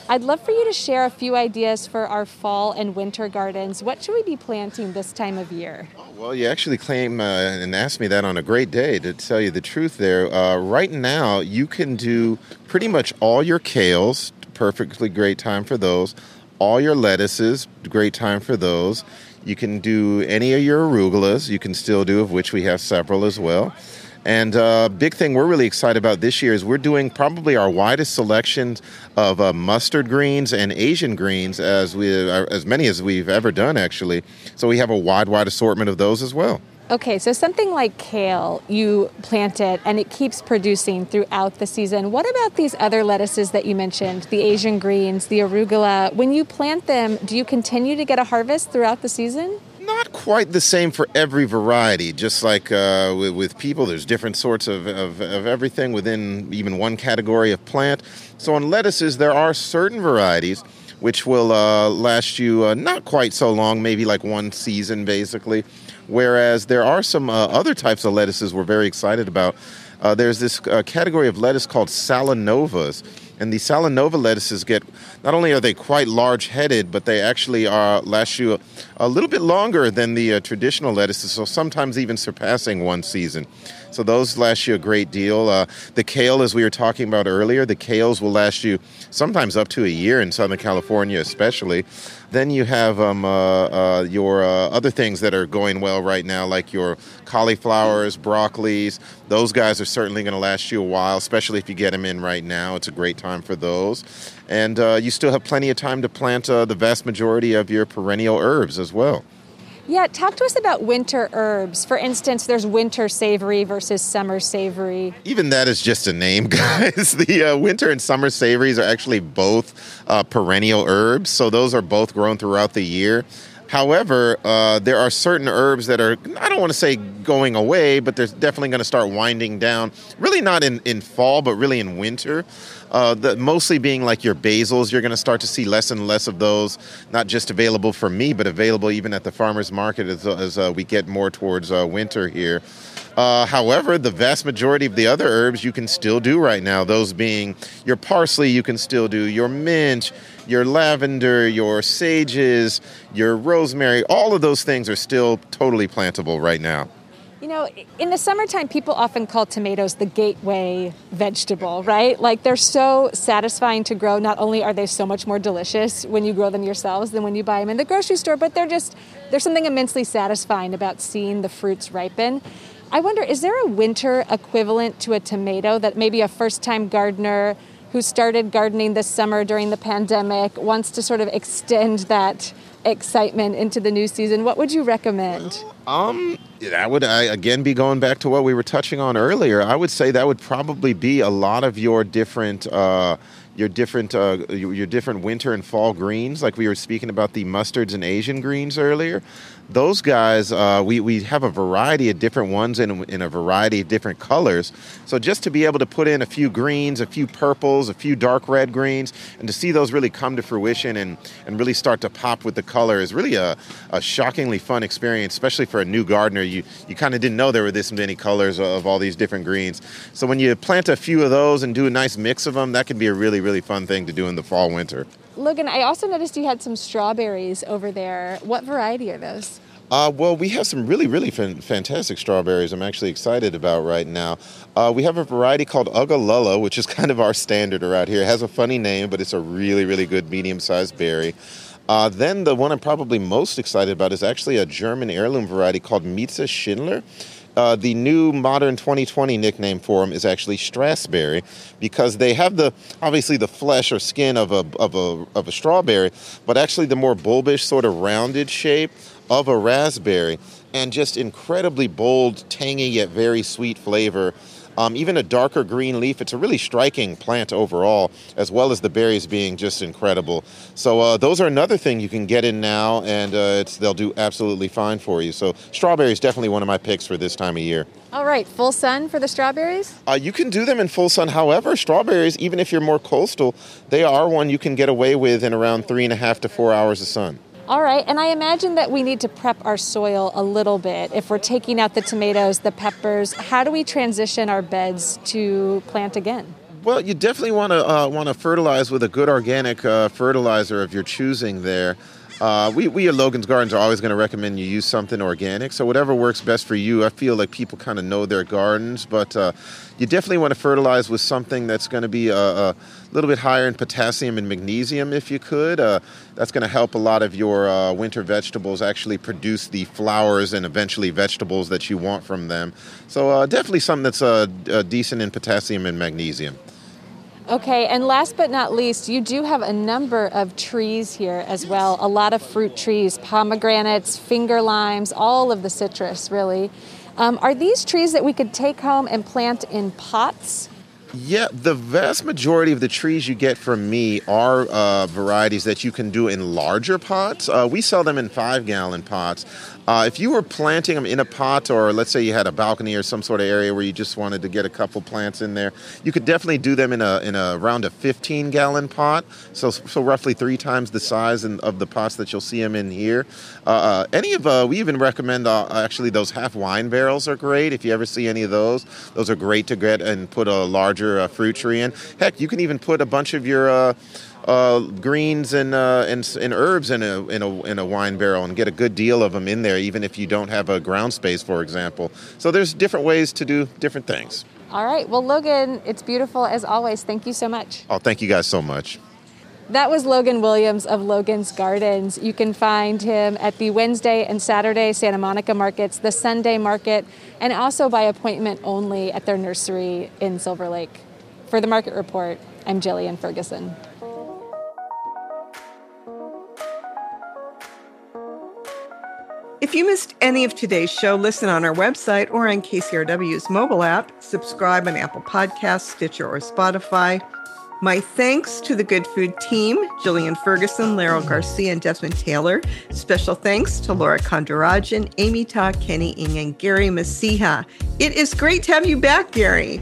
I'd love for you to share a few ideas for our fall and winter gardens. What should we be planting this time of year? Well, you actually claim uh, and asked me that on a great day, to tell you the truth there. Uh, right now, you can do pretty much all your kales, perfectly great time for those. All your lettuces, great time for those. You can do any of your arugulas, you can still do, of which we have several as well. And uh, big thing we're really excited about this year is we're doing probably our widest selection of uh, mustard greens and Asian greens, as we uh, as many as we've ever done, actually. So we have a wide, wide assortment of those as well. Okay, so something like kale, you plant it and it keeps producing throughout the season. What about these other lettuces that you mentioned, the Asian greens, the arugula? When you plant them, do you continue to get a harvest throughout the season? Not quite the same for every variety. Just like uh, with, with people, there's different sorts of, of, of everything within even one category of plant. So on lettuces, there are certain varieties which will uh, last you uh, not quite so long, maybe like one season basically. Whereas there are some uh, other types of lettuces we're very excited about. Uh, there's this uh, category of lettuce called Salanovas. And the Salanova lettuces get, not only are they quite large-headed, but they actually are, last you a, a little bit longer than the uh, traditional lettuces, so sometimes even surpassing one season. So those last you a great deal. Uh, the kale, as we were talking about earlier, the kales will last you sometimes up to a year in Southern California especially. Then you have um, uh, uh, your uh, other things that are going well right now, like your cauliflowers, broccolis. Those guys are certainly going to last you a while, especially if you get them in right now. It's a great time for those. And uh, you still have plenty of time to plant uh, the vast majority of your perennial herbs as well. Yeah, talk to us about winter herbs. For instance, there's winter savory versus summer savory. Even that is just a name, guys. The uh, winter and summer savories are actually both uh, perennial herbs, so those are both grown throughout the year. However, uh, there are certain herbs that are, I don't want to say going away, but they're definitely going to start winding down. Really not in, in fall, but really in winter. Uh, the, mostly being like your basils, you're going to start to see less and less of those, not just available for me, but available even at the farmer's market as, as uh, we get more towards uh, winter here. Uh, however, the vast majority of the other herbs you can still do right now, those being your parsley you can still do, your mint, your lavender, your sages, your rosemary, all of those things are still totally plantable right now. You know, in the summertime, people often call tomatoes the gateway vegetable, right? Like they're so satisfying to grow. Not only are they so much more delicious when you grow them yourselves than when you buy them in the grocery store, but they're just, there's something immensely satisfying about seeing the fruits ripen. I wonder, is there a winter equivalent to a tomato that maybe a first-time gardener who started gardening this summer during the pandemic wants to sort of extend that excitement into the new season? What would you recommend? Um, that would, I, again, be going back to what we were touching on earlier. I would say that would probably be a lot of your different, uh, your different, uh, your, your different winter and fall greens, like we were speaking about the mustards and Asian greens earlier. Those guys, uh, we, we have a variety of different ones in, in a variety of different colors. So just to be able to put in a few greens, a few purples, a few dark red greens, and to see those really come to fruition and, and really start to pop with the color is really a, a shockingly fun experience, especially for a new gardener. You, you kind of didn't know there were this many colors of all these different greens. So when you plant a few of those and do a nice mix of them, that can be a really, really fun thing to do in the fall, winter. Logan, I also noticed you had some strawberries over there. What variety are those? Uh, well, we have some really, really fan- fantastic strawberries I'm actually excited about right now. Uh, we have a variety called Ugalullo, which is kind of our standard around here. It has a funny name, but it's a really, really good medium-sized berry. Uh, then the one I'm probably most excited about is actually a German heirloom variety called Mieze Schindler. Uh, the new modern twenty twenty nickname for them is actually Strasberry, because they have the obviously the flesh or skin of a of a of a strawberry, but actually the more bulbish sort of rounded shape of a raspberry, and just incredibly bold, tangy yet very sweet flavor. Um, even a darker green leaf. It's a really striking plant overall, as well as the berries being just incredible. So uh, those are another thing you can get in now, and uh, it's, they'll do absolutely fine for you. So strawberry is definitely one of my picks for this time of year. All right, full sun for the strawberries? Uh, you can do them in full sun. However, strawberries, even if you're more coastal, they are one you can get away with in around three and a half to four hours of sun. All right, and I imagine that we need to prep our soil a little bit. If we're taking out the tomatoes, the peppers, how do we transition our beds to plant again? Well, you definitely want to uh, want to fertilize with a good organic uh, fertilizer of your choosing there. Uh, we, we at Logan's Gardens are always going to recommend you use something organic. So whatever works best for you. I feel like people kind of know their gardens, but uh, you definitely want to fertilize with something that's going to be a, a little bit higher in potassium and magnesium if you could. Uh, that's going to help a lot of your uh, winter vegetables actually produce the flowers and eventually vegetables that you want from them. So uh, definitely something that's uh, uh, decent in potassium and magnesium. Okay, and last but not least, you do have a number of trees here as well, a lot of fruit trees, pomegranates, finger limes, all of the citrus, really. Um, are these trees that we could take home and plant in pots? Yeah, the vast majority of the trees you get from me are uh, varieties that you can do in larger pots. Uh, we sell them in five-gallon pots. Uh, if you were planting them in a pot, or let's say you had a balcony or some sort of area where you just wanted to get a couple plants in there, you could definitely do them in a in a around a fifteen-gallon pot. So so roughly three times the size in, of the pots that you'll see them in here. Uh, any of uh, we even recommend uh, actually those half wine barrels are great. If you ever see any of those, those are great to get and put a larger uh, fruit tree in. Heck, you can even put a bunch of your uh, Uh, greens and, uh, and and herbs in a in a in a wine barrel and get a good deal of them in there, even if you don't have a ground space, for example. So there's different ways to do different things. All right. Well, Logan, it's beautiful as always. Thank you so much. Oh, thank you guys so much. That was Logan Williams of Logan's Gardens. You can find him at the Wednesday and Saturday Santa Monica markets, the Sunday market, and also by appointment only at their nursery in Silver Lake. For the Market Report, I'm Jillian Ferguson. If you missed any of today's show, listen on our website or on K C R W's mobile app. Subscribe on Apple Podcasts, Stitcher, or Spotify. My thanks to the Good Food team, Jillian Ferguson, Laurel Garcia, and Desmond Taylor. Special thanks to Laura Kondarajan, Amy Ta, Kenny Ing, and Gary Masiha. It is great to have you back, Gary.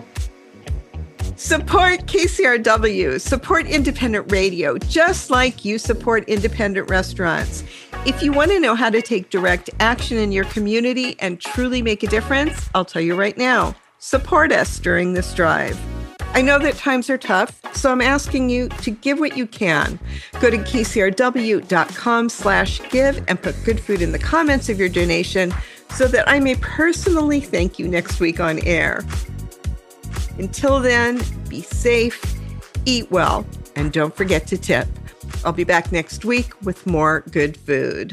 Support K C R W, support independent radio, just like you support independent restaurants. If you want to know how to take direct action in your community and truly make a difference, I'll tell you right now, support us during this drive. I know that times are tough, so I'm asking you to give what you can. Go to kcrw.com slash give and put good food in the comments of your donation so that I may personally thank you next week on air. Until then, be safe, eat well, and don't forget to tip. I'll be back next week with more good food.